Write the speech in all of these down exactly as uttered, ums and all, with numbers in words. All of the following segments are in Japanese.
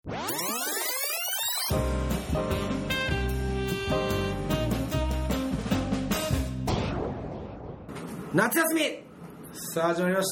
夏休みさあ始まりました。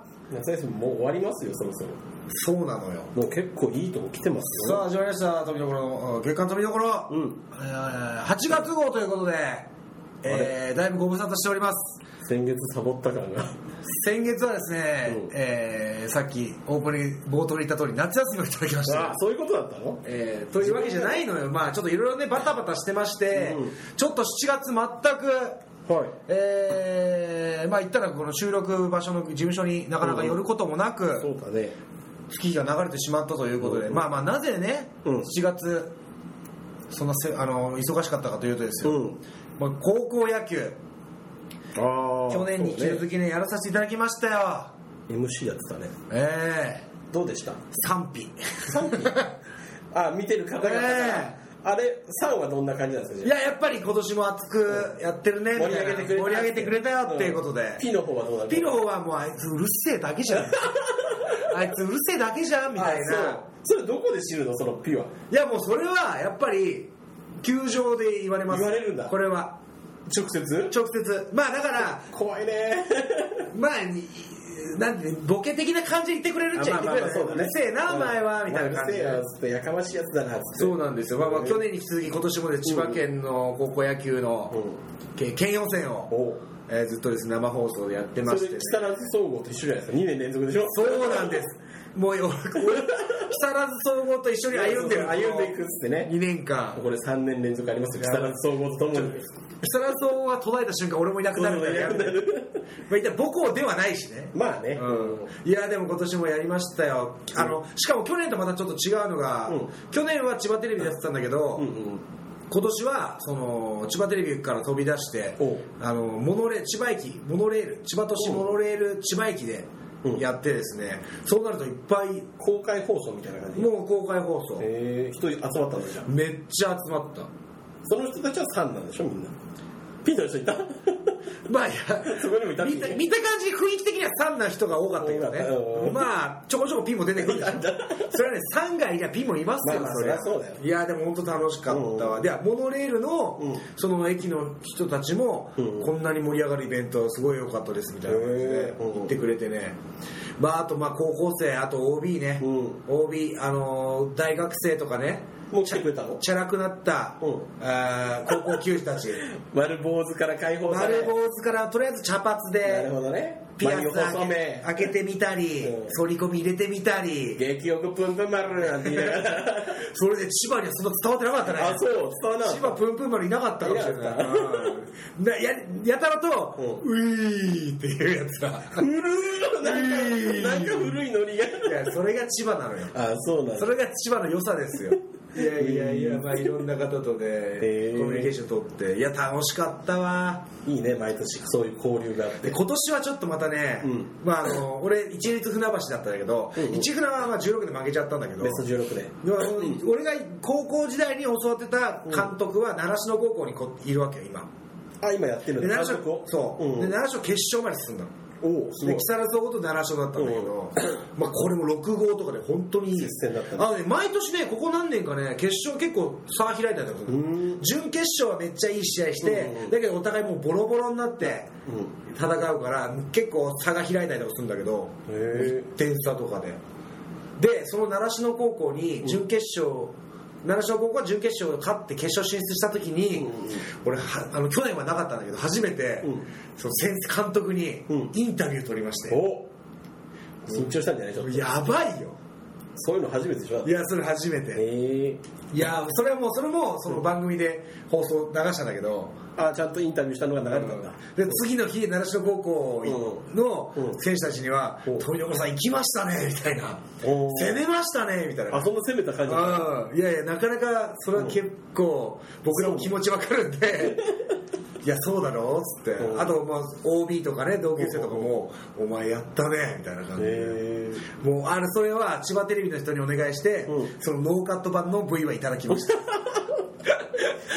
夏休みもう終わりますよ、そろそろ。 そうなのよ。 もう結構いいとこ来てますよ。さあ始まりました。飛びどころ月間飛びどころ、 うん、 えー、はちがつ号ということで、えー、だいぶご無沙汰しております。 先月サボった感が先月はですね、うん、えー、さっきオープニング冒頭に言った通り夏休みをいただきました。 ああ、そういうことだったの、 えー、というわけじゃないのよ。まあちょっといろいろねバタバタしてまして、うん、ちょっとしちがつ全く、はい、えー、まあ言ったらこの収録場所の事務所になかなか寄ることもなく、うん、 そうだね、 月日が流れてしまったということで、うん、まあまあなぜね、うん、しちがつそんなせあの忙しかったかというとですよ、うん、まあ、高校野球、あ去年に引き続きねやらさせていただきましたよ。 エムシー やってたね。 えー、どうでした？ 賛否賛否あ、見てる方々が、えーあれ、さんはどんな感じなんですか？ いや、やっぱり今年も熱くやってるね、 盛り上げてくれた盛り上げてくれたよっていうことで、 うん、P の方はどうなの？ P の方はもうあいつうるせえだけじゃんあいつうるせえだけじゃんみたいな。 それどこで知るの、その P は？ いや、もうそれはやっぱり球場で言われます。 言われるんだ、これは直接直接。まあだから怖いねまあなんてボケ的な感じで言ってくれるっちゃ言ってくれる、ね、うるせえなお前はみたいな感じで、 うるせえやかましいやつだなって。 そうなんですよ。まあまあ去年に引き続き今年もで千葉県の高校野球の県予選を、えー、ずっとですね生放送でやってまして、ね、 それ木更津総合と一緒じゃないですか。にねん連続でしょ。 そうなんです。もう俺木更津総合と一緒に歩んでる歩んでいくっつってね、 にねんかん。 これさんねん連続ありますよ、木更津総合とともに。 木更津総合が途絶えた瞬間俺もいなくなるからやめてまあ一体母校ではないしね。 まあね、 うん、いやでも今年もやりましたよ。あのしかも去年とまたちょっと違うのが、うん、去年は千葉テレビでやってたんだけど、うんうん、今年はその千葉テレビから飛び出してあのモノレ千葉駅モノレール千葉都市モノレール千葉駅でやってですね、うん、そうなるといっぱい公開放送みたいな感じ。 もう公開放送。 へえ、人集まったんだじゃん。 めっちゃ集まった。 その人たちはさんなんでしょみんな。ピンの人いたまあいやそこにもいた。 見た、見た感じ雰囲気的にはさんな人が多かったけどね、うん、まあちょこちょこピンも出てくるでしょそれはねさんがいりゃピンもいますよ、 まあ、それはそうだよ。 いやでも本当楽しかったわ、うん、でモノレールの、うん、その駅の人たちも、うん、こんなに盛り上がるイベントすごい良かったですみたいな感じで言ってくれてね、まああとまあ高校生、あと オービー ね、うん、オービー あのー、大学生とかね、 もう来てくれたの？ チャラくなった、うん、あ高校球児たち丸坊主から解放され、 丸坊主からとりあえず茶髪で、 なるほどね、 ピアス開け、開けてみたり、うん、反り込み入れてみたり、 激欲プンプン丸なんて言いながらそれで千葉にはそんな伝わってなかったね。 あ、そう、伝わらなかった。 千葉プンプン丸いなかったかもしれない。な や, やたらと、うん、ウィーっていうやつが古いなんかなんか古いノリがいや、それが千葉なのよ。 あ、そうなんだ。 それが千葉の良さですよいやいやいや、まあいろんな方とね、えー、コミュニケーション取って、いや楽しかったわ。 いいね、毎年そういう交流があって。 今年はちょっとまたね、うん、まああの俺一律船橋だったんだけど、うんうん、一船はまあじゅうろくで負けちゃったんだけど、 ベストじゅうろくで、 俺が高校時代に教わってた監督は習志野高校にこいるわけよ今。 あ、今やってるんだ。 習志野、そう、うん、で習志野決勝まで進んだの。 おすごい。 木更津総合と習志野だったんだけど、まあこれもろく号とかで本当にいい接戦だったね。 あのね、毎年ねここ何年かね決勝結構差開いたりとかする。準決勝はめっちゃいい試合して、うんうん、だけどお互いもうボロボロになって戦うから結構差が開いたりとかするんだけど、いってん差とかで、でその習志野高校に準決勝、うん習志野高校は準決勝を勝って決勝進出した時に、うんうん、俺はあの去年はなかったんだけど初めて、うん、その先生監督にインタビュー取りまして、うん、 お緊張したんじゃない？ちょっとやばいよ。 そういうの初めてでしょ？ いやそれ初めて。へいやそれはもうそれもその番組で放送流したんだけど、 あちゃんとインタビューしたのが流れたんだ。 で次の日習志野高校の選手たちには「富岡さん行きましたね」みたいな「攻めましたね」みたいな。 あそんな攻めた感じだ。 いやいやなかなかそれは結構僕らも気持ちわかるんでいやそうだろっつって、あとまあ オービー とかね同級生とかもお前やったねみたいな感じで、もうあれそれは千葉テレビの人にお願いして、うん、そのノーカット版の ブイ はいただきました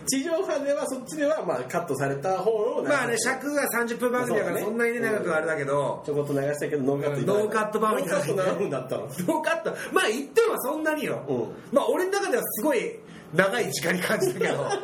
地上波ではそっちではまあカットされた方のまあね尺がさんじゅっぷん番組だからそんなにね長くあれだけど、 ちょこっと流したけどノーカットノーカット番組ノーカット何分だったの？ ノーカットまあ言ってはそんなによ、うん、まあ俺の中ではすごい長い時間に感じたけど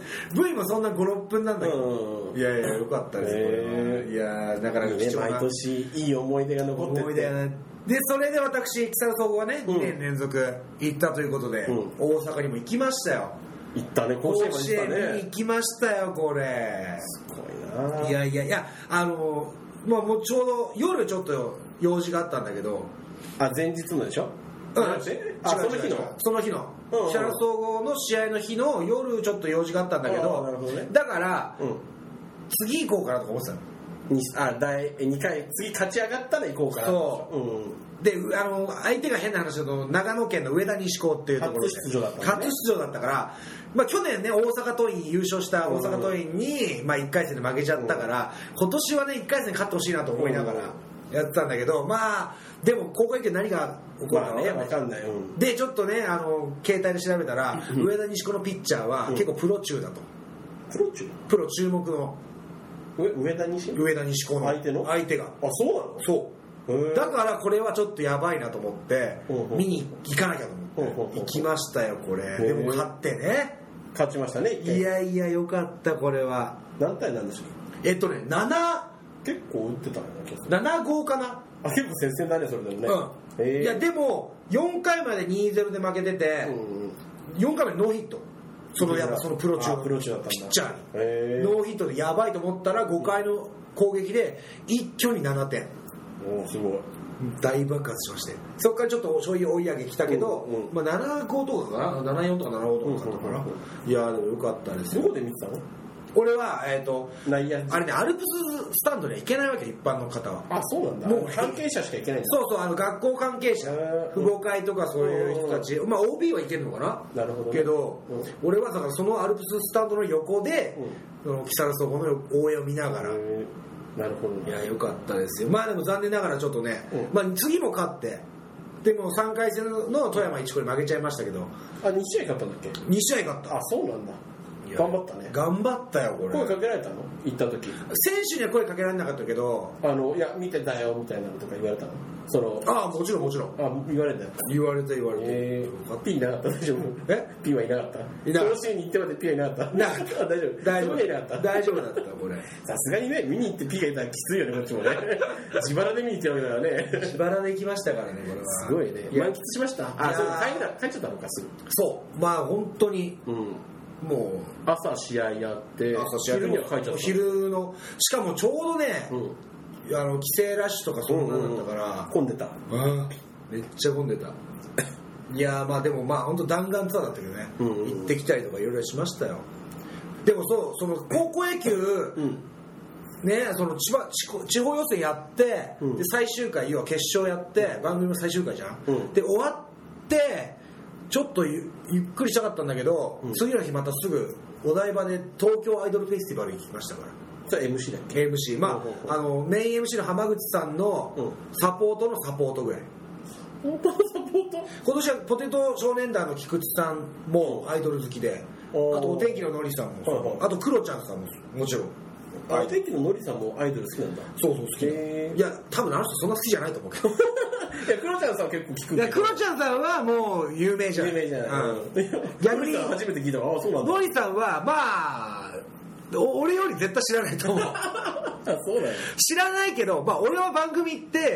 V もそんなご、ろっぷんなんだけど、うん、いやいやよかったです、えー、いやだから貴重な、 ね、毎年いい思い出が残ってて思い出がね。 でそれで私木更津総合はね、うん、にねん連続行ったということで、うん、大阪にも行きましたよ。 行ったね、甲子園まで行ったね。 に行きましたよこれ。 すごいな。 いやいやいやあのまあもうちょうど夜ちょっと用事があったんだけど。 あ前日のでしょ？ うん。 あその日のその日の木更津総合の試合の日の夜ちょっと用事があったんだけど。 なるほどね。 だから、うん、次行こうかなとか思ってたの。 あ第にかい次勝ち上がったら行こうかなそう、うん、であの相手が変な話だと長野県の上田西高っていうところで初出場だった、ね、 初出場だったから、まあ、去年ね大阪桐蔭優勝した大阪桐蔭に、まあ、いっかい戦で負けちゃったから、うん、今年はねいっかい戦勝ってほしいなと思いながらやってたんだけど、まあでも高校野球何が起こるか分かんない、 うん、でちょっとねあの携帯で調べたら、うん、上田西高のピッチャーは結構プロ中だと、 プロ中プロ注目の上田西上田西高の相手の相手があそうなのそうだからこれはちょっとやばいなと思って見に行かなきゃと思って行きましたよこれ。でも勝ってね勝ちましたね。 いやいやよかったこれは。 何対なんでしょう。 えっとねなな結構打ってたのななごかなあ結構接戦だねそれでもね、 うん、いやでもよんかいまで にたいゼロ で負けてて、うん、よんかいまでノーヒットそのやっぱそのプロ中のピッチャーにノーヒットでやばいと思ったらごかいの攻撃で一挙にななてん。 おすごい大爆発しまして、そこからちょっと追い追い上げ来たけど、うんうん、まあ、ななごとかかなななよんとかななごとかだったから、うんうんうん、いやでもよかったですよ。 どこで見てたの？ 俺は、えーと、 内野あれねアルプススタンドには行けないわけ、一般の方は。 あそうなんだ。もう関係者しか行けないんだ。 そうそうあの学校関係者父母会とかそういう人たち、まあ オービー は行けるのかな。 なるほど、ね、 けど、うん、俺はだからそのアルプススタンドの横で、うん、木更津総合の応援を見ながら。 なるほど、ね、 いやよかったですよ。まあでも残念ながらちょっとね、うんまあ、次も勝ってでもさんかい戦の富山一高に負けちゃいましたけど。 あに試合勝ったんだっけ？ に試合勝った。 あそうなんだ。頑張ったね。 頑張ったよこれ。 声かけられたの？行った時選手には声かけられなかったけど、 あのいや見てたよみたいなのとか言われたの？そのああもちろんもちろん。 あ言われたよ。 言われた言われた。 えー、P いなかった大丈夫？え P はいなかった？ いなかった。 甲子園に行ってまで P はいなかった？ なかった。 大丈夫。 大丈夫。 いなかった。 大丈夫だったこれ。 さすがにね見に行って P がいたらきついよねこっちもね。自腹で見に行ってるわけだからね。 自腹で行きましたからねこれは。 すごいね。満喫しました。あそう帰った帰っちゃったのかすぐ。 そうまあ本当に。うん。もう朝試合やって朝試合昼には帰っちゃった。 昼のしかもちょうどね、うん、あの帰省ラッシュとかそんなだったから、うんうん、 混んでた。 あめっちゃ混んでた。いやまあでもまあ本当弾丸ツアーだったけどね、うんうん、行ってきたりとかいろいろしましたよ。でもそうその高校野球、うんね、その千葉地方予選やって、うん、で最終回要は決勝やって番組の最終回じゃん、うん、で終わってちょっと ゆ, ゆっくりしたかったんだけど、うん、次の日またすぐお台場で東京アイドルフェスティバル行きましたから。 それ エムシー だっけ？ エムシー まあ、あのメイン エムシー の浜口さんのサポートのサポートぐらい。 本当のサポート？ 今年はポテト少年団の菊池さんもアイドル好きで、あとお天気ののりさんも、はいはい、あとクロちゃんさんももちろん。 お天気ののりさんもアイドル好きなんだ。 そうそう好き。いや多分あの人そんな好きじゃないと思うけど。 いやクロちゃんさんは結構聞くんだけど。 クロちゃんさんはもう有名じゃん。 有名じゃない。うん、 逆に初めて聞いたわ。あそうなんだ。 のりさんはまあ俺より絶対知らないと思う。 あそうだよ。 知らないけど、まあ、俺は番組って、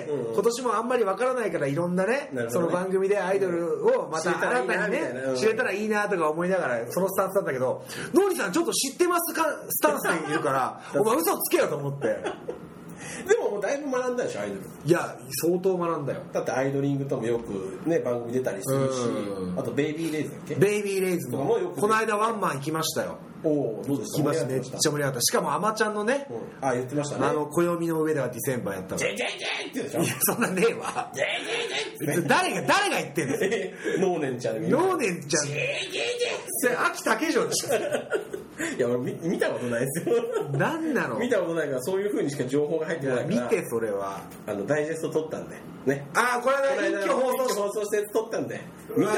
うんうん、今年もあんまりわからないからいろんな ね, ねその番組でアイドルをまた新たにね知れたらいいなとか思いながらそのスタンスなんだけど、ノリさんちょっと知ってますかスタンスでいるからお前嘘つけよと思って。 でももうだいぶ学んだでしょアイドル。 いや相当学んだよ。 だってアイドリングともよくね番組出たりするし、あとベイビーレイズだっけ？ ベイビーレイズももよくこの間ワンマン行きましたよ。 おおどうですか？ 行きましためっちゃ盛り上がった。しかもアマちゃんのね、 うん、あ言ってましたね。 あの暦の上ではディセンバーやったの。 ジェジェジェってでしょ？ いやそんなねえわ。ジェジェジェ誰が誰が言ってんの？ ノーネンちゃん。 ノーネンちゃん。 ジェジェジェ。 それ秋竹城でしょ。 いや俺 見, 見たことないですよ。 何なの？ 見たことないからそういう風にしか情報が入ってないから。 見てそれは。 あのダイジェスト撮ったんでね。 ああこれは一挙放送放送して撮ったんで。見たら。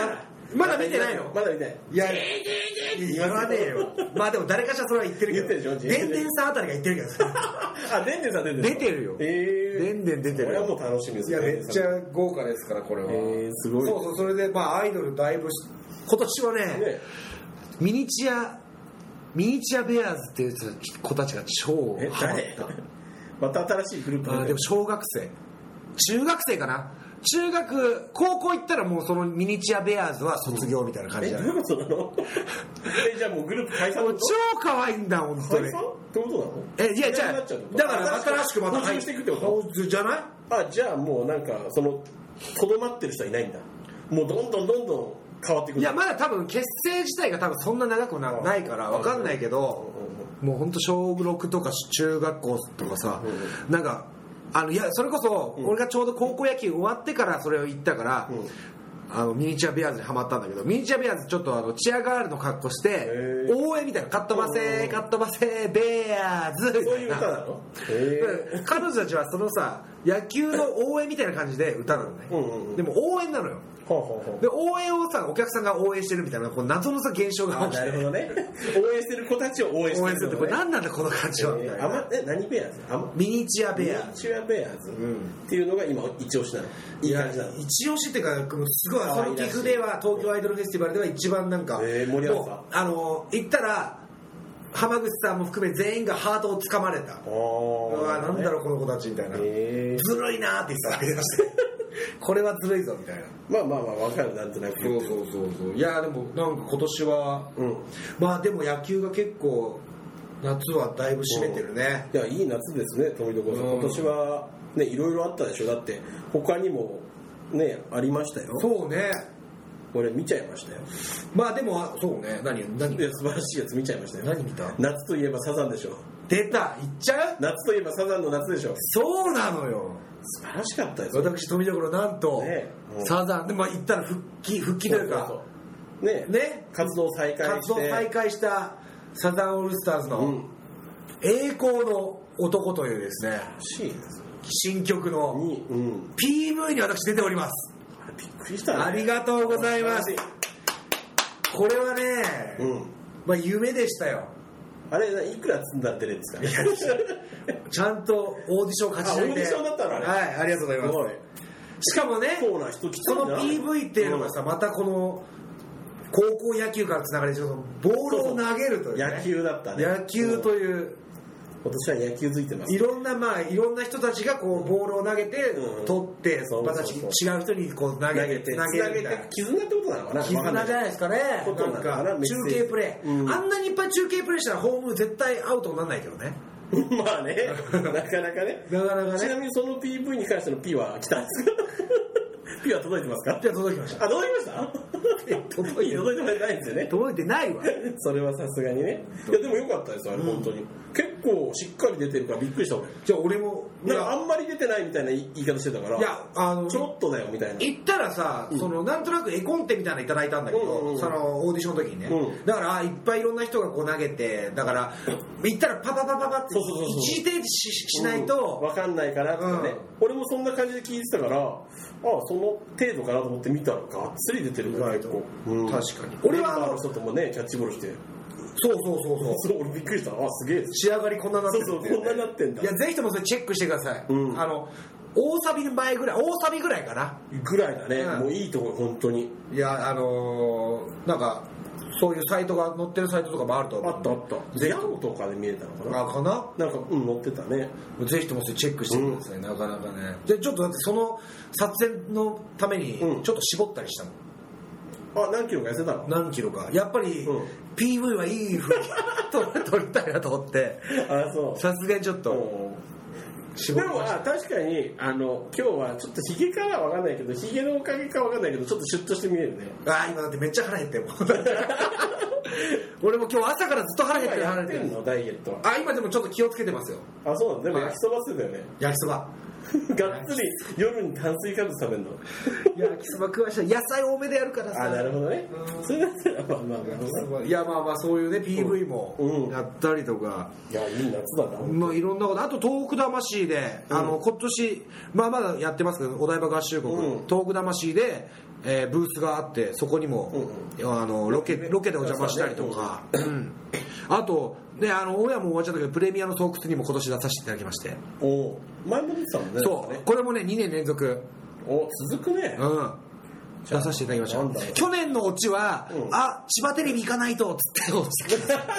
まだ見てないの？ まだ見てない。 いや言わねえよ。まあでも誰かしらそれは言ってるけど、 言ってるでしょ。 でんでんさんあたりが言ってるけどさあ、でんでんさん出てる。 出てるよ。 えー、 でんでん出てる。 これはもう楽しみですいやね。 めっちゃ豪華ですからこれは。 えー、すごい。 そうそう、それでまあアイドルだいぶ今年はね、 ね、 ミニチュアミニチュアベアーズっていう子たちが超ハマった。 また新しいグループあでも小学生中学生かな、中学高校行ったらもうそのミニチュアベアーズは卒業みたいな感じだ、ね、 えどういうことなのえじゃあもうグループ解散もう超可愛いんだ本当に。 解散ってことなの？ えいやじゃあだから新しくまた入していくってことじゃない？ あじゃあもうなんかそのとどまってる人はいないんだ。もうどんどんどんどん変わっていく。 いやまだ多分結成自体が多分そんな長く な, ないから分かんないけど、もう本当小ろくとか中学校とかさ、うん、なんかあのいやそれこそ俺がちょうど高校野球終わってからそれを言ったから、うん、あのミニチュアベアーズにハマったんだけど、ミニチュアベアーズちょっとあのチアガールの格好して応援みたいな、カットバセカットバセベアーズみたいな、 そういう歌なの？ 彼女たちはそのさ野球の応援みたいな感じで歌なのね、うんうんうん、でも応援なのよ。 ほうほうほう。 で応援をさお客さんが応援してるみたいなこう謎のさ現象が起きて、 なるほどね応援してる子たちを応援してる、ね、 応援するってこれ何なんだこの感じは、 えー、あまえ何ベアーズ？あミニチュアベアーズミニチュアベアーズ、うん、っていうのが今一押しなの。いい感じなの。 一押しっていうかすごいその岐阜では東京アイドルフェスティバルでは一番なんか、 えー、盛り上がった。 あの行ったら浜口さんも含め全員がハートをつかまれた。うわなんだろうこの子たちみたいな、えー、ずるいなって言ってたましてこれはずるいぞみたいな。 まあまあまあ分かる、なんとなく。 そうそうそうそう。いやでもなんか今年は、うん、まあでも野球が結構夏はだいぶ占めてるね、 うん、いやいい夏ですね富所さん、うん、今年はねいろいろあったでしょ。だって他にもねありましたよ。 そうね、 俺見ちゃいましたよ。 まあでもそうね、何何いや素晴らしいやつ見ちゃいましたよ。 何見た？ 夏といえばサザンでしょ。 出た、言っちゃう？ 夏といえばサザンの夏でしょ。 そうなのよ、 素晴らしかったです。 私富所なんと、ね、サザンでまあ言ったら復帰復帰というかそうそうそうねね活動再開して活動再開したサザンオールスターズの、うん、栄光の男というですね新曲の ピーブイ に私出ております。 びっくりしたね。 ありがとうございます。これはね、うん、まあ夢でしたよ。 あれいくら積んだら出れるんですかねちゃんとオーディション勝ち抜いて。 オーディションだったのあれ。 はい、ありがとうございます。しかもね、その ピーブイ っていうのがさ、またこの高校野球からつながりボールを投げるという、ね、 野球だったね。 野球という、 今年は野球づいてます、ね、 いろんなまあいろんな人たちがこうボールを投げて、うん、取ってまた違う人にこう投げてつなげるみたいな絆ってことなのかな。 絆じゃないですかね。なんか中継プレー、うん、あんなにいっぱい中継プレーしたらホーム絶対アウトにならないけどねまあねなかなかねなかなかね。 ちなみにその ピーブイ に関しての P は来たんですかP は届いてますか？ P は届きました。 あ、届きました届いて届いてないんですよね。 届いてないわそれはさすがにね。いやでもよかったですあれ、うん、本当に結構しっかり出てるからびっくりした俺。 じゃあ俺もなんかあんまり出てないみたいな言い方してたから、いやあのちょっとだよみたいな。 言ったらさ、うん、そのなんとなく絵コンテみたいなのいただいたんだけど、うんうんうん、そのオーディションの時にね、うん、だからいっぱいいろんな人がこう投げて、だから言ったらパパパパパって一時停止 し, しないと、 うん、分かんないかなとかね、うん、俺もそんな感じで聞いてたから、ああその程度かなと思って見たらがっつり出てるぐらいと、 うん、確かに俺はあの人ともねキャッチボールして、 そうそうそうそうそう俺びっくりした。あすげえ仕上がりこんななってる、ね、 そうそうこんななってんだ。 いやぜひともそれチェックしてください、うん、あの大サビの前ぐらい大サビぐらいかなぐらいだね、うん、もういいとこ本当に。 いやあのー、なんかそういうサイトが載ってるサイトとかもあると思う。 あったあったヤオとかで見えたのかな。 あかななんかうん載ってたね。 ぜひともそれチェックしてください、うん、なかなかね。でちょっとだってその撮影のためにちょっと絞ったりしたの、 うん、あ何キロか痩せたの。 何キロかやっぱり、うん、ピーブイ はいい風に撮りたいなと思ってあそうさすがにちょっと、うんでもあ確かにあの今日はちょっとヒゲかは分かんないけどヒゲのおかげか分かんないけどちょっとシュッとして見えるね。 あ今だってめっちゃ腹減ってるもん俺も今日朝からずっと腹減ってる。 腹減ってるのダイエット。 あ今でもちょっと気をつけてますよ。 あそうなんでも焼きそばするよね。 焼きそばがっつり夜に炭水化物食べるの。 焼きそば食わしたら野菜多めでやるからさ。 あなるほどね。それだったらまあまあまあいやまあまあそういうね ピーブイ もやったりとか、 うん、いやいい夏だな。 まあいろんなこと。あと東北魂で、うん、あの今年まあまだやってますけどお台場合衆国、うん、東北魂でえーブースがあってそこにも、 うんうん、 あのロケロケでお邪魔したりとか、ねうん、あとねあの親も終わっちゃったけどプレミアの巣窟にも今年出させていただきましてお前も出てたもんねそう、ね、これもねにねん連続お続くねうん出させていただきました去年のオチは、うん、あ千葉テレビ行かないとっつってオチ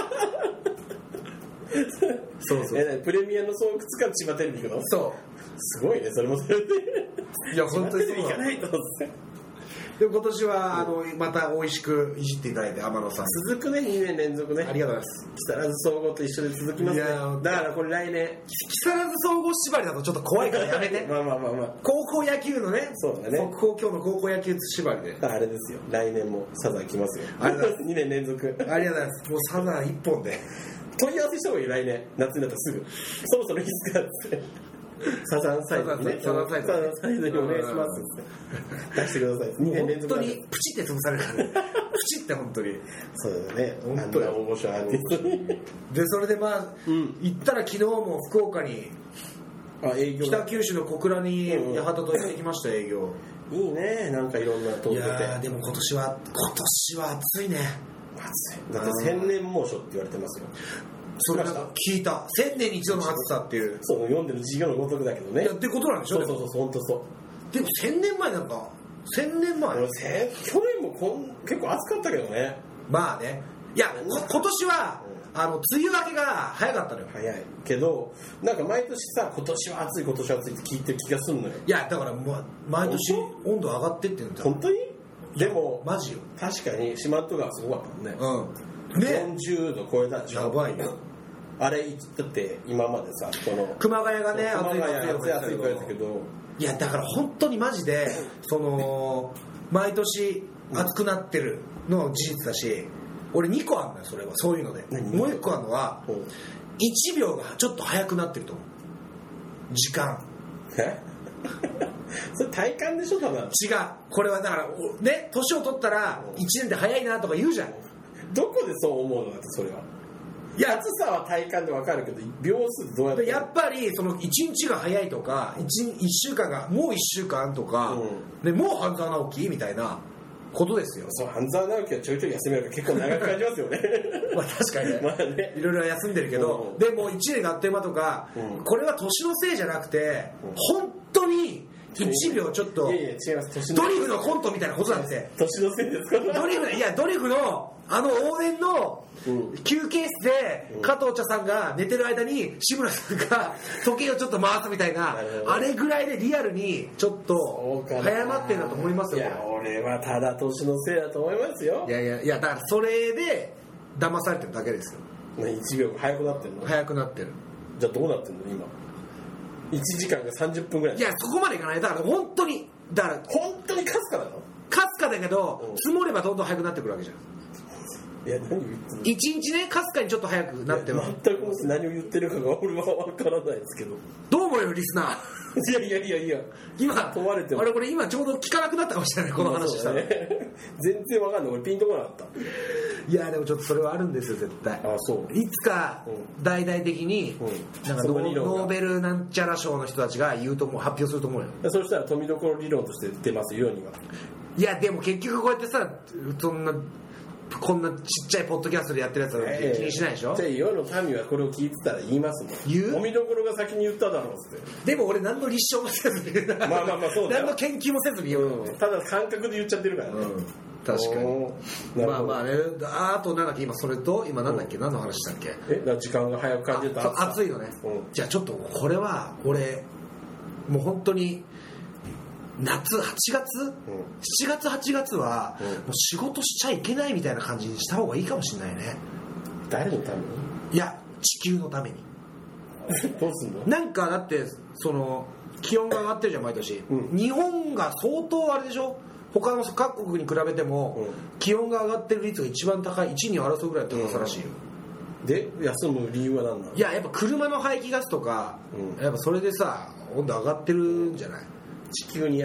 そうそうえプレミアの巣窟から千葉テレビ行くのそうすごいねそれもそれでいや本当にそう行かないとで今年はあのまた美味しくいじっていただいて天野さん続くねにねん連続ねありがとうございます木更津総合と一緒で続きますねだからこれ来年木更津総合縛りだとちょっと怖いからやめてまあまあまあまあ高校野球のねそうだね速報今日の高校野球縛りであれですよ来年もサザン来ますよありがとうございますにねん連続ありがとうございますもうサザン一本で問い合わせした方がいい来年夏になったらすぐそろそろいいっすかってサザンサイドにねサザンサイドサザンサイドにお願いしますって出してくださいにねん連続本当にプチって潰されるからねプチって本当にそうだね本当にあんな大御所アーティストにでそれでまあ、うん、行ったら昨日も福岡にあ営業北九州の小倉に八幡と行ってきました営業いいねなんかいろんな通ってていやでも今年は今年は暑いね暑いだって千年猛暑って言われてますよそれなんか聞いた千年に一度の暑さっていうそう読んでる授業のごとくだけどねいやってことなんでしょそうそうそう本当そうでも千年前なんか千年前俺去年もこん結構暑かったけどねまあねいや今年はあの梅雨明けが早かったのよ早いけどなんか毎年さ今年は暑い今年は暑いって聞いてる気がするのよいやだからもう毎年温度上がってってんだよ本当にでもマジよ確かに四万十川すごかったもんねうんねよんじゅうど超えたでしょやばいよあれだって今までさこの熊谷がね熊谷暑い暑い暑いけどいやだから本当にマジでその毎年暑くなってるのは事実だし俺にこあるのよそれはそういうのでもういっこあるのはいちびょうがちょっと早くなってると思う時間えそれ体感でしょ多分違うこれはだからね年を取ったらいちねんで早いなとか言うじゃんどこでそう思うのだってそれはいや暑さは体感で分かるけど秒数どうやってやっぱりそのいちにちが早いとか 1, いっしゅうかんがもういっしゅうかんとか、うん、でもう半沢直樹みたいなことですよそう半沢直樹はちょいちょい休めるから結構長く感じますよねまあ確かにねまあねいろいろ休んでるけど、うん、でもいちねんがあっという間とか、うん、これは年のせいじゃなくて、うん、本当にいちびょうちょっといやいや違いますドリフのコントみたいなことなんですよ年のせいですかドリフいやドリフのあの応援の休憩室で加藤茶さんが寝てる間に志村さんが時計をちょっと回すみたいなあれぐらいでリアルにちょっと早まってるんだと思いますよ。 いや俺はただ年のせいだと思いますよ。 いやいやいやだからそれで騙されてるだけですよ。 いちびょう早くなってるの早くなってる。 じゃあどうなってるの今いちじかんがさんじゅっぷんぐらい。 いやそこまでいかない。だから本当にだから本当にかすかなのかすかだけど積もればどんどん早くなってくるわけじゃん。 いや何言ってんの一日ねかすかにちょっと早くなってる。 全く何を言ってるかが俺は分からないですけどどう思うよリスナーいやいやいやいや今問われてもあれこれ今ちょうど聞かなくなったかもしれないこの話したら、ね、 全然分かんない俺ピンとこなかったいやでもちょっとそれはあるんですよ絶対あそういつか大々的に、うん、なんかノーベルなんちゃら賞の人たちが言うともう発表すると思うよ。 そしたら富所理論として出ますようには。 いやでも結局こうやってさそんなこんなちっちゃいポッドキャストでやってるやつは気にしないでしょ。 じゃあ世の民はこれを聞いてたら言いますもん。 言う富所が先に言っただろうって。 でも俺何の立証もせずにまあまあまあそうだよ何の研究もせずに言う、 うん、ただ感覚で言っちゃってるからね、うん、 確かにまあまあね。あとなんだっけ今それと今なんだっけ、うん、何の話したっけ。 えだから時間が早く感じると暑いのね、うん、じゃあちょっとこれは俺もう本当に夏はちがつ、うん、しちがつはちがつは、うん、もう仕事しちゃいけないみたいな感じにした方がいいかもしれないね。 誰のために。 いや地球のためにどうすんの。 なんかだってその気温が上がってるじゃん毎年、うん、日本が相当あれでしょ他の各国に比べても、うん、気温が上がってる率が一番高いいちに争うぐらいの高さらしいよ、 うん、で休む理由は何なの。 いややっぱ車の排気ガスとか、うん、やっぱそれでさ温度上がってるんじゃない。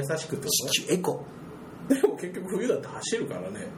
地球に優しくってこと。 地球エコ。 でも結局冬だって走るからね。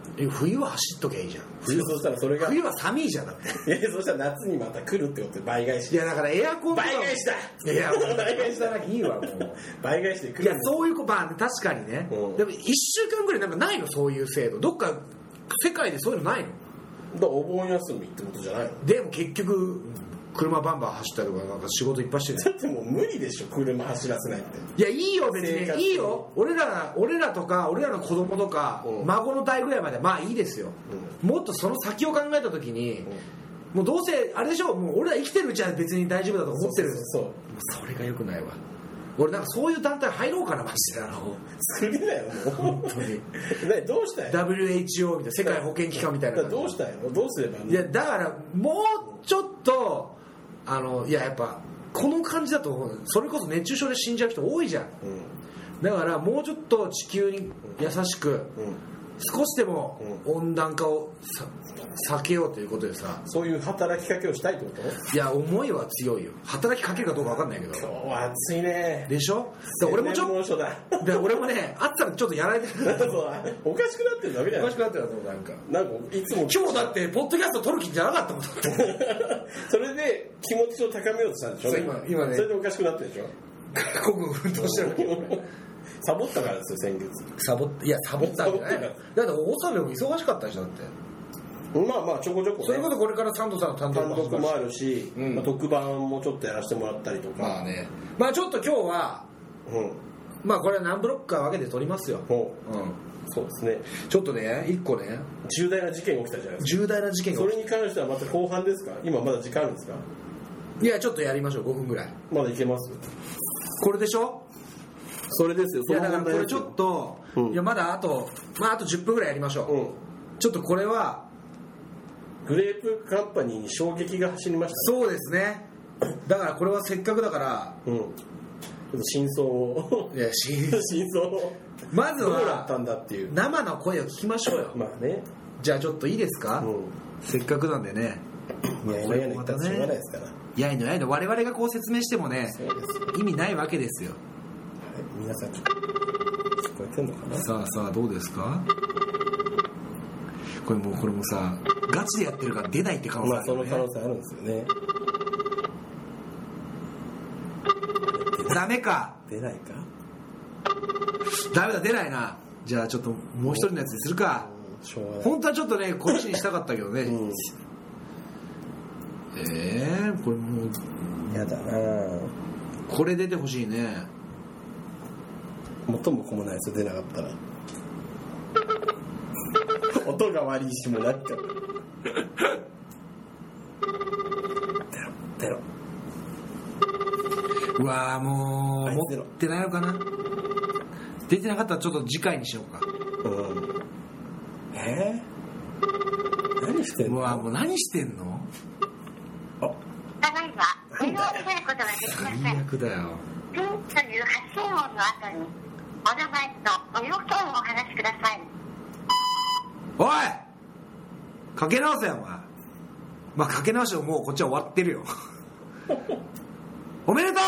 え冬は走っときゃいいじゃん。 冬そしたらそれが冬は寒いじゃんだって。 いやそしたら夏にまた来るってことで倍返し。 いやだからエアコンとか倍返しだ。 いや倍返しだなきゃいいわもう。 倍返しで来る。 いやそういう子まあ確かにね、うん、でもいっしゅうかんぐらいなんかないのそういう制度。どっか世界でそういうのないの？ だからお盆休みってことじゃないの？ でも結局車バンバン走ったりとかなんか仕事いっぱいしてる。 だってもう無理でしょ車走らせないって。 いやいいよ別にいいよ。俺ら俺らとか俺らの子供とか、うん、孫の代ぐらいまでまあいいですよ、うん、もっとその先を考えた時に、うん、もうどうせあれでしょもう俺ら生きてるうちは別に大丈夫だと思ってる。 そうそうそう。 もうそれが良くないわ。俺なんかそういう団体入ろうかなマジで。あの作りだよもう本当に。ねどうしたい？ ダブリューエイチオー みたいな世界保健機関みたいな。 どうしたいの？どうすればいいの？ いやだからもうちょっとあのいややっぱこの感じだとそれこそ熱中症で死んじゃう人多いじゃん、うん、だからもうちょっと地球に優しく、うん、少しでも温暖化を避けようということでさ。 そういう働きかけをしたいってこと？ いや思いは強いよ。働きかけるかどうか分かんないけど。 今日は暑いねでしょ。で俺もちょっとで俺もね暑さにちょっとやられてる。 おかしくなってるだけじゃない？ おかしくなってるだろなんかなんかいつも今日だってポッドキャスト撮る気じゃなかったもん。 それで気持ちを高めようとしたんでしょ。 そう今今ねそれでおかしくなってるでしょ。 国軍奮闘してるわけ。 サボったからですよ先月。 サボっていやサボったんじゃない。だって大沢も忙しかったでしょだって。 まあまあちょこちょこ、ね、 それこそこれからサンドさんの単独も, 単独もあるし、 うんまあ、特番もちょっとやらせてもらったりとか。 まあねまあちょっと今日は、うん、まあこれは何ブロックか分けて撮りますよ、うん、 そうですね。 ちょっとね一個ね重大な事件が起きたじゃないですか。 重大な事件が起きた。 それに関してはまた後半ですか？今まだ時間あるんですか？ いやちょっとやりましょうごふんぐらい。 まだいけます？ これでしょ。 それですよ。 いやだからこれちょっと、うん、いやまだあとまああとじゅっぷんぐらいやりましょう、うん、ちょっとこれはグレープカンパニーに衝撃が走りました、 ね、そうですね。だからこれはせっかくだから、うん、ちょっと真相をいや真相をまずはどうだったんだっていう生の声を聞きましょうよ。 まあね。 じゃあちょっといいですか、うん、せっかくなんでね。 いや今やね言ったらしょうがないですから。 いやいやいや我々がこう説明してもね意味ないわけですよ。 皆さん聞こえてんのかな。 さあさあどうですか。これもうこれもさガチでやってるから出ないって可能性あるよね。 まあその可能性あるんですよね。 ダメか。 出ないか。 ダメだ出ないな。じゃあちょっともう一人のやつにするか。 しょうがない。 本当はちょっとねこっちにしたかったけどね、うん、えー、これもうやだな。 これ出てほしいね。 元も子もないですよ出なかったら。音が悪いしもなんか出ろ出ろ。 うわーもう持ってないのかな。出てなかったらちょっと次回にしようか。 うんえー、何してんの。 うわもう何してんの。 あただいまお湯を出ることができません。 最悪だよ。 ピンという発信音の後にお名前とお用件をお話しください。 おいかけ直せよお前。まあかけ直してももうこっちは終わってるよおめでと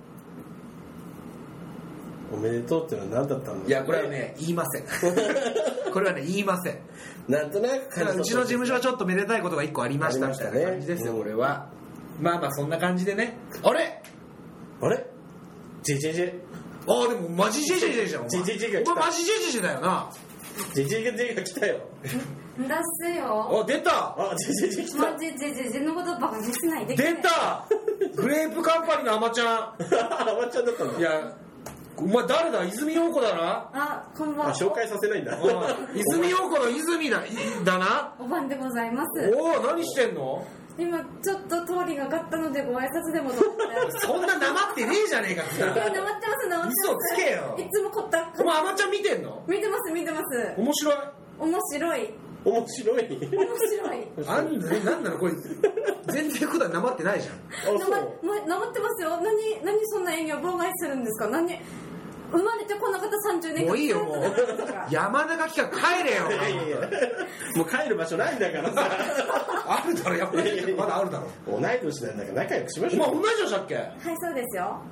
う。おめでとうっていうのは何だったんだ。 いやこれはね言いませんこれはね言いません。 なんとなくうちの事務所はちょっとめでたいことがいっこありましたみたいな感じですよ、これは。まあまあそんな感じでね。あれあれジェジェジェ。 ああでもマジジェジェジェじゃん。 ジェジェジェが来た。 お前マジジェジェジェだよな。 ジェジェジェが来たよ。 出すよ。 あ出た。 あジェジェジェ来た。 マジジェジェジェのことバカにしないで。 出たグレープカンパニーのアマちゃんアマちゃんだったんだ。 いやお前誰だ。泉陽子だな。 あこんばんは。 紹介させないんだ。 泉陽子の泉だだな。 おばんでございます。 おお何してんの。 今ちょっと通りがかったのでご挨拶でもと思ってそんななまってねえじゃねえかって。 いやなまってますなまってます。 嘘つけよ。 いつもこったお前アマちゃん見てんの。 見てます見てます。 面白い面白い面白い面白いあんねなんなのこれ全然普段なまってないじゃん。 なまなまってますよ。何何そんな演技を妨害するんですか。何生まれてこの方さんじゅうねんかんもういいよもう山中企画帰れよ。 いやいやいやもう帰る場所ないんだからさあるだろやっぱりまだあるだろ。 同い年なんだから仲良くしましょう。 お前同い年だっけ。 はいそうですよ。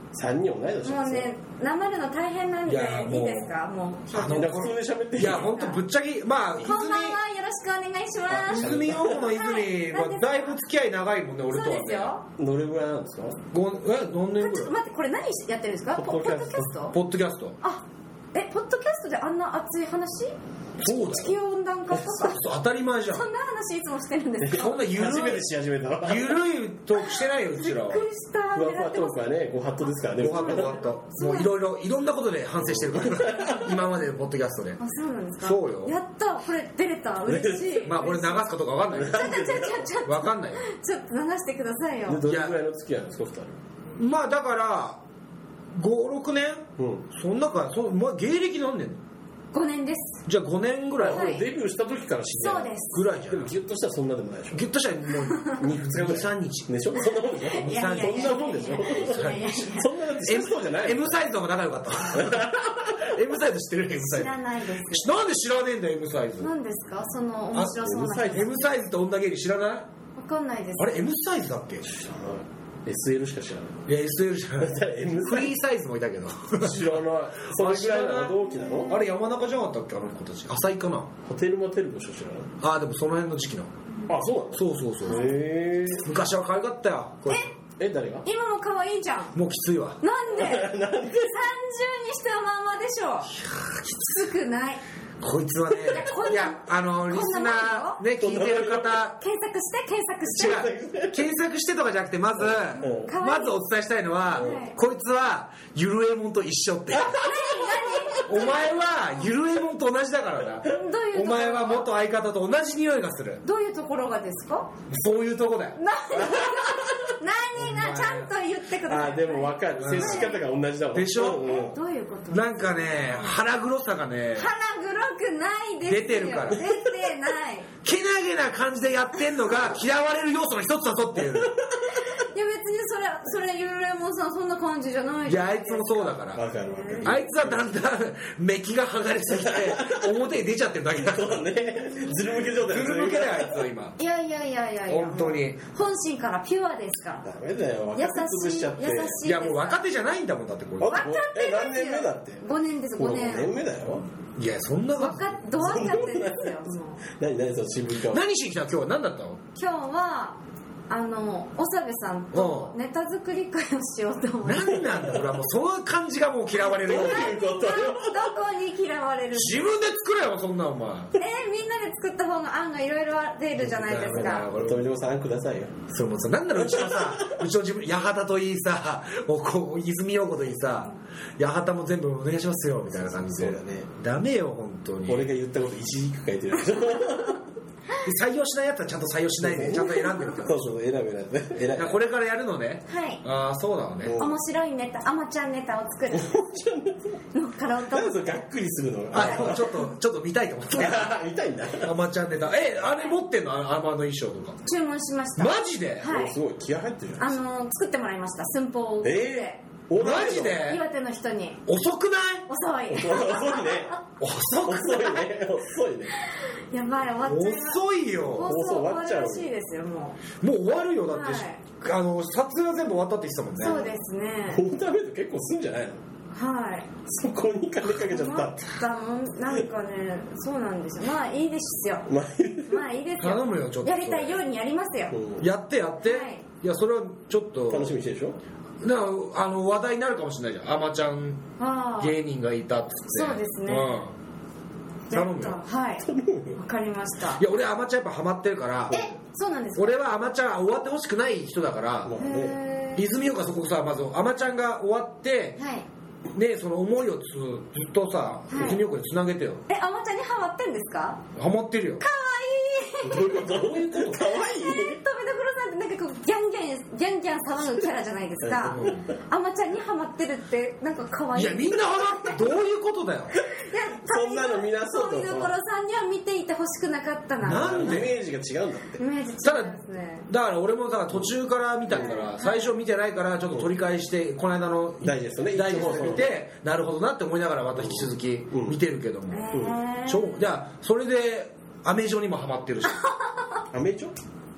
さんにん同い年もうねなまるの大変なんでいやもういいですかもうあの普通で喋っていいいや本当ぶっちゃけまあこんばんはよろしくお願いします泉泉陽子の泉はだいぶ付き合い長いもんね俺とはねそうですよどれぐらいなんですか？ ごえ何年ちょっとぐらい待ってこれ何やってるんですかポッドキャストポッドキャストあえポッドキャストであんな熱い話そうだよ地球温暖化とかそう当たり前じゃんそんな話いつもしてるんですかそんなゆる初めてし始めたわ。 ゆるいトークしてないようちらはびっくりしたふわふわトー狙ってますクはねご法度ですからね。 ご法度ご法度もういろいろいろんなことで反省してるから今までのポッドキャストであそうなんですかそうよやったこれ出れた嬉しいまあこれ流すかとかわかんないよちょちょちょちょわかんないよちょっと流してくださいよでどれぐらいの付き合いなんですかふたり？ まあだからごろくねんうん。 そんなかそ、まあ、芸歴何年ごねんですじゃあごねんぐらいはいデビューした時から知ってる。 そうですぐらいじゃんでもギュッとしたらそんなでもないでしょ。 ギュッとしたらもうにふつかぐらいさんにちでしょ。そんなもんでしょ。 いやいやいやそんなもんでしょ。 いやいやいやそんなだってしそうじゃない。 M サイズの方が仲良かった M サイズ知ってる M サイズ知らないですなんで知らねえんだよ M サイズ何ですかその面白そうなあ M サイズ M サイズと女芸人知らないわかんないですあれ M サイズだっけいエスエル しか知らない。 や エスエル じゃない M フリーサイズもいたけど知らない。それぐらいなの同期なの？ あれ山中じゃなかったっけあの子たち浅井かなホテルモテルもしか知らない。 ああでもその辺の時期なあ、そうなの？ そうそうそうへ昔は可愛かったよこれえ。え、誰が？ 今も可愛いじゃんもうきついわなんでなんで？ さんじゅうにしてはまんまでしょきつくないこいつはねこんないやあのリスナーね聞いてる方検索して検索して違う検索してとかじゃなくてまずうん可愛いまずお伝えしたいのははいこいつはゆるえもんと一緒ってお前はゆるえもんと同じだからなどういうところお前は元相方と同じ匂いがするどういうところがですかそういうとこだよな何がちゃんと言ってくださいあ、でも分かる。接し方が同じだもん。 でしょうんうんどういうことなんかね腹黒さがね腹黒くないですよ出てるから出てないけなげな感じでやってんのが嫌われる要素の一つだぞっていういや別にそれそれゆるれもんさんそんな感じじゃないいやあいつもそうだから分かる分かる。 あいつはだんだんメキが剥がれすぎて表に出ちゃってるだけだからそうね。ずるむけ状態。 ずる向けだよあいつは今いやいやいやいやいや本当に本心からピュアですからダメだよ。若手潰しちゃって。 優しいいやもう若手じゃないんだもんだってこれあ分かってえ、何年目だって。 ごねんですごごねん年目だよ。 いやそんなこと分かっど分かってですよもう何何その渋い顔。 何しに来たの今日は何だったの今日はあの長部さんとネタ作り会をしようと思います何なんだ俺はもうその感じがもう嫌われるよどういうことよ。 どこに嫌われる自分で作れよそんなお前えー、みんなで作った方が案がいろいろ出るじゃないですか俺富永さんくださいよ。 それもさなんならうちのさうちの自分八幡といいさおこう泉陽子といいさ八幡も全部お願いしますよみたいな感じでそうだね。 ダメよ本当に俺が言ったこと一字一句書いてるでしょ。 採用しないやつはちゃんと採用しないでちゃんと選んでるけどそうそう、選べないね。偉い。 いやこれからやるのねはいああそうなのねうん面白いネタあまちゃんネタを作るのから歌なんでそれがっくりするの？ あちょっとちょっと見たいと思って見たいんだ。 アマちゃんネタえあれ持ってんのあのアマの衣装とか注文しましたマジではいすごい気合入ってるじゃん。 あの作ってもらいました寸法を送って、 えー、 マジで岩手の人に遅くない遅い遅いね。 遅く遅いね。遅いね。 やばい終わっちゃいます遅いよ放送終わるらしいですよももう終わるよだって、 はいあの撮影は全部終わったって言ってたもんねうそうですねこのためと結構すんじゃないの？ はいそこに金かけちゃっ。 困ったたもんなんかねそうなんですよまあいいですよまあ、 まあいいですよ頼むよちょっとやりたいようにやりますようんやってやって、 はいい、やそれはちょっと楽しみにしてるでしょ？ なあの話題になるかもしれないじゃんアマちゃんああ芸人がいたっつってそうですねうん頼むよやったはいわかりましたいや俺アマちゃんやっぱハマってるからえそうなんですか俺はアマちゃん終わってほしくない人だから、 まあね。 へー泉岡そこさまずアマちゃんが終わってはいねその思いをつずっとさはい泉岡につなげてよえあまちゃんにハマってんですかハマってるよかわいいどういうこと？どういうこと？可愛い。 えー、富所さんってなんかこうギャンギャンギャンギャン騒ぐキャラじゃないですかうんあまちゃんにハマってるってなんか可愛いいやみんなハマってどういうことだよいやそんなの見なそう富所さんには見ていてほしくなかったななんでイメージが違うんだってイ。メージ違ただうんですねだから俺もさ途中から見たから最初見てないからちょっと取り返してこの間のダイジェストねダイジェスト見てなるほどなって思いながらまた引き続き見てるけども、 へーちょじゃあそれでアメジョにもハマってるしアメジョ？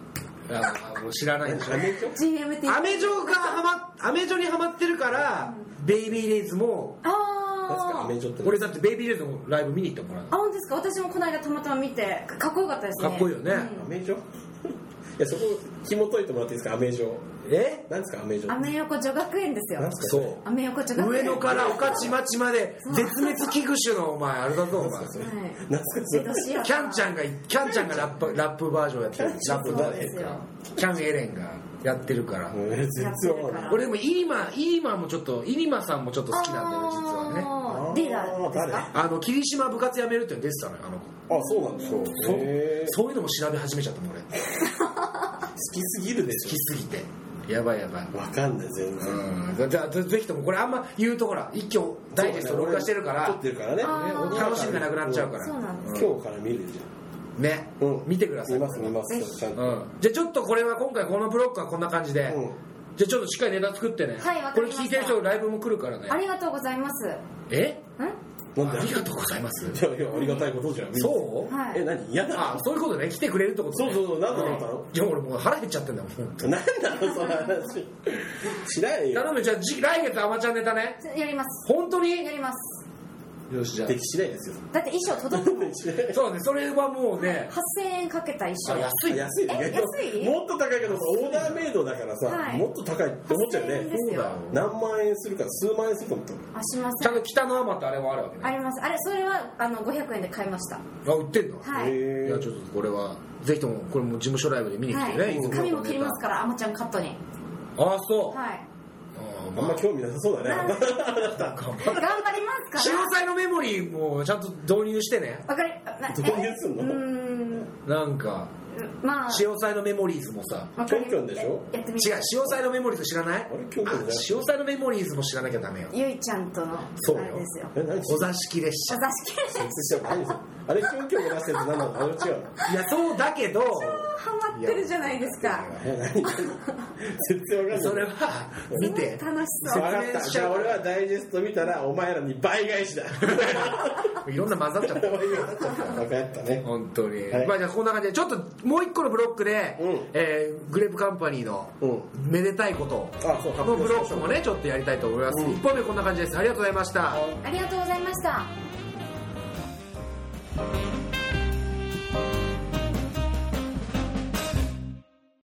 あもう知らないでしょ。 ジーエムティーアメジョがハマアメジョにハマってるから、うん、ベイビーレイズもああアメジョって俺だってベイビーレイズのライブ見に行ったもん。 あ、本当ですか。私もこの間たまたま見てかっこよかったですね。 かっこいいよね、うん、 アメジョいやそこ紐解いてもらっていいですか。アメジョえなんですかアメジョ。 アメ横女学園ですよ。 そうアメ横女学園上野から御徒町まで絶滅危惧種のお前あれだぞお前。 なんすかキャンちゃんがキャンちゃんがラップラップバージョンやってる。ラップバージョンキャンエレンがやってるから。 全然わかんない。 俺でもイリマイリマもちょっとイリマさんもちょっと好きなんだよね実はね。 リーダーですか。 あの霧島部活やめるって出てたのよあの子。 あ、そうなんですよ。 そうそういうのも調べ始めちゃったもん俺。 好きすぎるでしょ。 好きすぎてやばいやばい。 わかんない全然。 うん。じゃあぜひともこれあんま言うとほら一挙ダイジェスト録画してるから。 撮ってるからね。 楽しみがなくなっちゃうから。 そうなんです。 今日から見るじゃん。 ね、うん、見てください。 見ます見ますちゃんと、 うん、じゃあちょっとこれは今回このブロックはこんな感じで、うん、じゃあちょっとしっかりネタ作ってね。 はい、わかりました。 これ聞いてる人ライブも来るからね。 ありがとうございます。 え？ ん？なんでありがとうございます。 いやいやありがたいことじゃん。 そう？ はい、 え何嫌だ？ あそういうことね。来てくれるってことね。 そうそうそう。なんでだったの？ いや俺もう腹減っちゃってんだもん。 なんだろその話。知らないよ。 頼む。じゃあ来月アマちゃんネタね。 やります。 本当に？ やります。 よしじゃあできしないですよ。 だって衣装届くもん。 そうね、それはもうねはっせんえんかけた衣装。 安い安いえ安い？ もっと高いけどオーダーメイドだからさ、はい、もっと高いって思っちゃうよね。 そうだよ。 何万円するか数万円すると思ったあします。 ちゃんと北のアマってあれはあるわけね。 あります。あれそれはあのごひゃくえんで買いました。 あ売ってんの？ はい。 いやちょっとこれはぜひともこれも事務所ライブで見に来てね。はい、 髪も切りますからあまちゃんカットに。 あそう。 はい。 あんま興味なさそうだね。 頑張りますから。 潮騒のメモリーもちゃんと導入してね。 わかり。 導入すんの？ うーん。 なんか。 まあ、 潮騒のメモリーズもさキョンキョンでしょ。 やってみ違う潮騒のメモリーズ知らない？あれキョンキョンじゃん。潮騒のメモリーズも知らなきゃダメよ。 ゆいちゃんとのそうよ。 あれですよ。 え何？ お座敷列車。 お座敷列車。 何それ？あれキョンキョンが出してると何なの？あれ違うの？ いやそうだけどハマってるじゃないですか。 え何？全然わかんない。 それは見て楽しそう。 分かった。じゃあ俺はダイジェスト見たらお前らに倍返しだ。 いろんな混ざっちゃった。 分かったね。 本当に。 はい、 まあじゃあこんな感じでちょっともう一個のブロックで、うんえー、グレープカンパニーのめでたいことのブロックもねちょっとやりたいと思います。いっぽんめこんな感じです。ありがとうございました。 ありがとうございました。